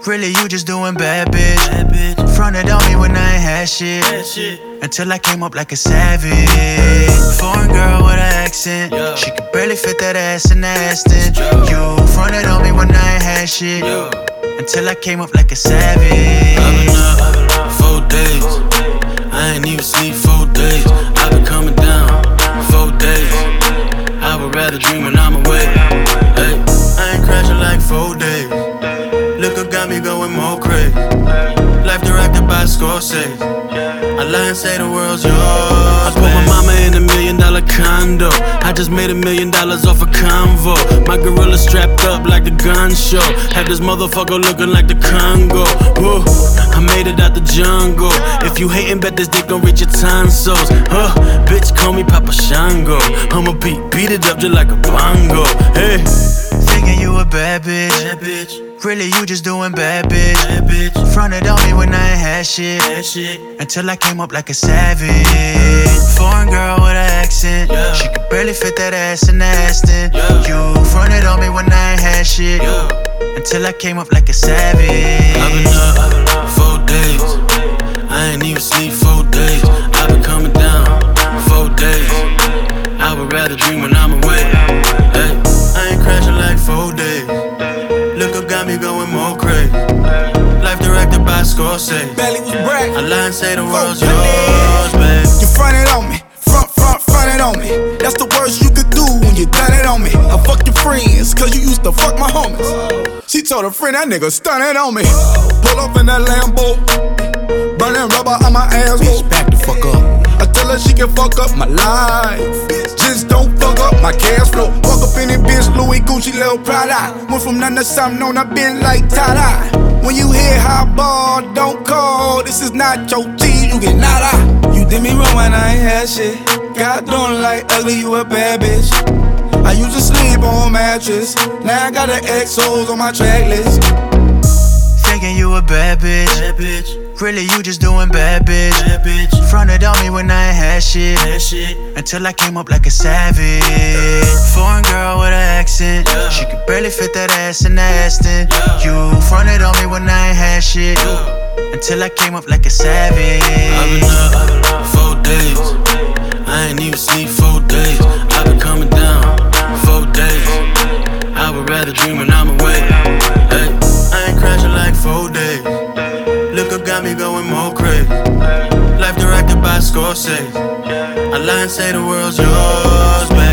Really, you just doing bad, bitch. Fronted on me when I ain't had shit. Until I came up like a savage. Foreign girl with an accent. She could barely fit that ass in the Aston. You fronted on me when I ain't had shit. Until I came up like a savage. I've been up 4 days. I ain't even sleep 4 days. I've been coming down 4 days. I would rather dream when I'm away. Hey, I ain't crashing like 4 days. Liquor got me going more crazy. Life directed by Scorsese. I lie and say the world's yours. I put my mama in $1 million condo. I just made $1 million off a convo. My gorilla strapped up like the gun show. Had this motherfucker looking like the Congo. Whoa, I made it out the jungle. If you hatin', bet this dick gon' reach your tonsils. Bitch, call me Papa Shango. I'ma beat it up just like a bongo. Hey, thinking you a bad bitch. Really, you just doing bad, bitch. Fronted on me when I ain't had shit. Until I came up like a savage. Foreign girl with an accent. She could barely fit that ass in the Aston. You fronted on me when I ain't had shit. Until I came up like a savage. I've been up 4 days. I ain't even sleep 4 days. I've been coming down 4 days. I would rather dream when I'm away. Hey, I ain't crashing like 4 days. Liquor got me going more crazy. Life directed by Scorsese. Belly was bragging. I lie and say the world's yours, babe. You fronted on me, fronted on me. That's the worst you could do when you done it on me. I fuck your friends, cause you used to fuck my homies. She told her friend that nigga stunted on me. Pull up in that Lambo, burning rubber on my ass. Bitch, back the fuck up. I tell her she can fuck up my life. Just don't fuck up my cash flow. Walk up in it, bitch, Louis Gucci, Lil Prada. Went from none to something on, I been like Tada. When you hear high ball, don't call. This is not your G, you get nada. You did me wrong when I ain't had shit. God don't like ugly, you a bad bitch. I used to sleep on mattress. Now I got the XOs on my track list. Thinking you a bad bitch. Really, you just doing bad, bitch. Fronted on me when I ain't had shit. Until I came up like a savage. Foreign girl with an accent. She could barely fit that ass in the Aston. You fronted on me when I ain't had shit. Until I came up like a savage. I've been up 4 days. I ain't even sleep 4 days. I've been coming down 4 days. I would rather dream when I'm away. Hey, I ain't crashing like 4 days. Liquor got me going more crazy. Life directed by Scorsese. I lie and say the world's yours, babe.